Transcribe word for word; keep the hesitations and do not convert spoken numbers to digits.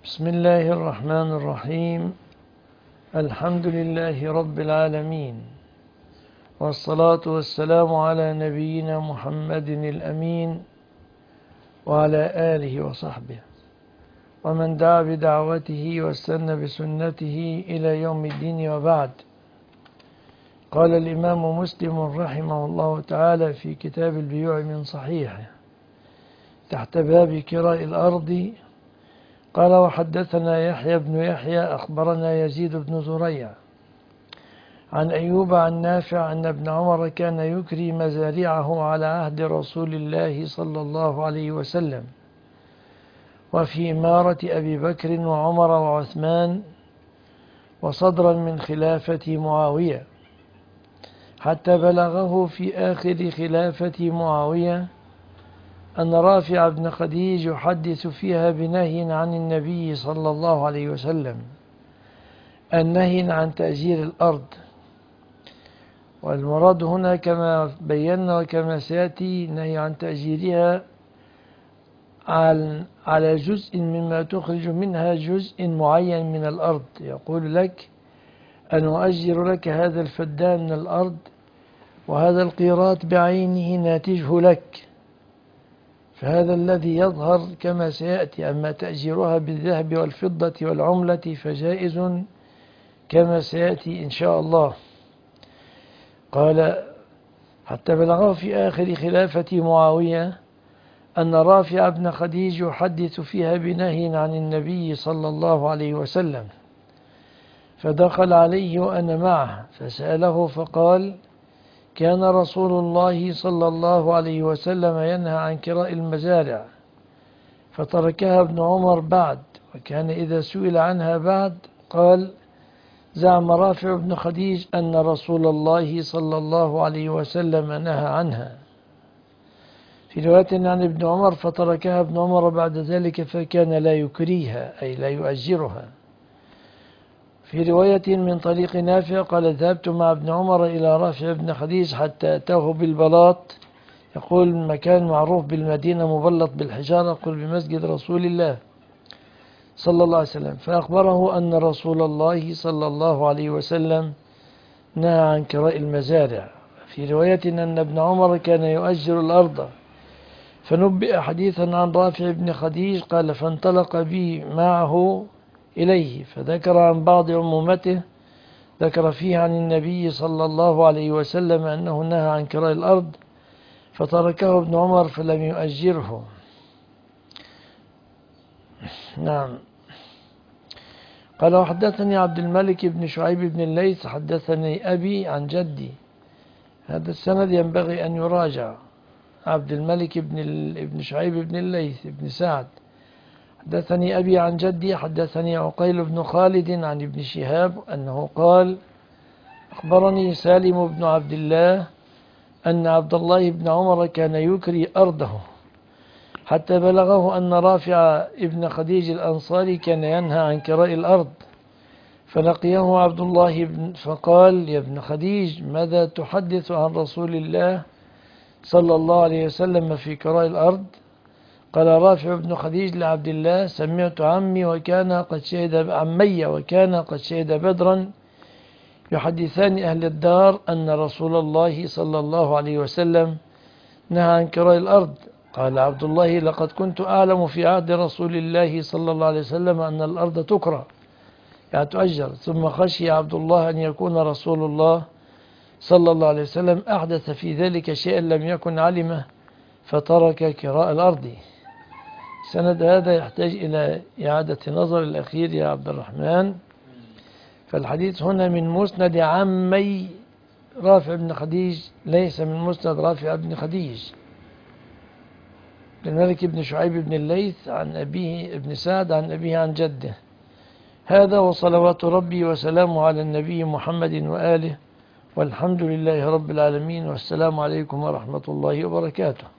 بسم الله الرحمن الرحيم. الحمد لله رب العالمين، والصلاة والسلام على نبينا محمد الأمين وعلى آله وصحبه ومن دعا بدعوته واستنى بسنته إلى يوم الدين، وبعد. قال الإمام مسلم رحمه الله تعالى في كتاب البيوع من صحيحه تحت باب كراء الأرض، قال: وحدثنا يحيى بن يحيى أخبرنا يزيد بن زريع عن أيوب عن نافع أن ابن عمر كان يكري مزارعه على عهد رسول الله صلى الله عليه وسلم، وفي إمارة أبي بكر وعمر وعثمان، وصدرا من خلافة معاوية، حتى بلغه في آخر خلافة معاوية أن رافع بن خديج يحدث فيها بنهي عن النبي صلى الله عليه وسلم، النهي عن تأجير الأرض. والمراد هنا كما بينا وكما سيأتي نهي عن تأجيرها على جزء مما تخرج منها جزء معين من الأرض. يقول لك: أن أؤجر لك هذا الفدان من الأرض، وهذا القيراط بعينه ناتجه لك، فهذا الذي يظهر كما سيأتي. أما تأجيرها بالذهب والفضة والعملة فجائز كما سيأتي إن شاء الله. قال: حتى بلغه في آخر خلافة معاوية أن رافع بن خديج يحدث فيها بنهي عن النبي صلى الله عليه وسلم، فدخل عليه وأنا معه فسأله فقال: كان رسول الله صلى الله عليه وسلم ينهى عن كراء المزارع، فتركها ابن عمر بعد، وكان إذا سئل عنها بعد قال: زعم رافع بن خديج أن رسول الله صلى الله عليه وسلم نهى عنها. في رواية عن ابن عمر: فتركها ابن عمر بعد ذلك فكان لا يكريها، أي لا يؤجرها. في رواية من طريق نافع قال: ذهبت مع ابن عمر إلى رافع بن خديج حتى أتاه بالبلاط، يقول مكان معروف بالمدينة مبلط بالحجارة، يقول بمسجد رسول الله صلى الله عليه وسلم، فأخبره أن رسول الله صلى الله عليه وسلم نهى عن كراء المزارع. في رواية أن ابن عمر كان يؤجر الأرض، فنبئ حديثا عن رافع بن خديج قال: فانطلق بي معه إليه، فذكر عن بعض عمومته، ذكر فيه عن النبي صلى الله عليه وسلم أنه نهى عن كراء الأرض، فتركه ابن عمر فلم يؤجره. نعم. قال: وحدثني عبد الملك بن شعيب بن الليث حدثني أبي عن جدي. هذا السند ينبغي أن يراجع. عبد الملك بن ابن شعيب بن الليث بن سعد حدثني أبي عن جدي حدثني عقيل بن خالد عن ابن شهاب أنه قال: أخبرني سالم بن عبد الله أن عبد الله بن عمر كان يكري أرضه، حتى بلغه أن رافع ابن خديج الأنصاري كان ينهى عن كراء الأرض، فلقيه عبد الله بن فقال: يا ابن خديج، ماذا تحدث عن رسول الله صلى الله عليه وسلم في كراء الأرض؟ قال رافع بن خديج لعبد الله: سمعت عمي وكان قد شهد عمي وكان قد شهد بدرا يحدثان أهل الدار أن رسول الله صلى الله عليه وسلم نهى عن كراء الأرض. قال عبد الله: لقد كنت أعلم في عهد رسول الله صلى الله عليه وسلم أن الأرض تكرى، يعني تؤجر، ثم خشي عبد الله أن يكون رسول الله صلى الله عليه وسلم أحدث في ذلك شيئا لم يكن علمه فترك كراء الأرض. السند هذا يحتاج إلى إعادة نظر الأخير يا عبد الرحمن. فالحديث هنا من مسند عمي رافع بن خديج، ليس من مسند رافع بن خديج. الملك بن شعيب بن الليث عن أبيه ابن سعد عن أبيه عن جده. هذا وصلوات ربي وسلامه على النبي محمد وآله، والحمد لله رب العالمين، والسلام عليكم ورحمة الله وبركاته.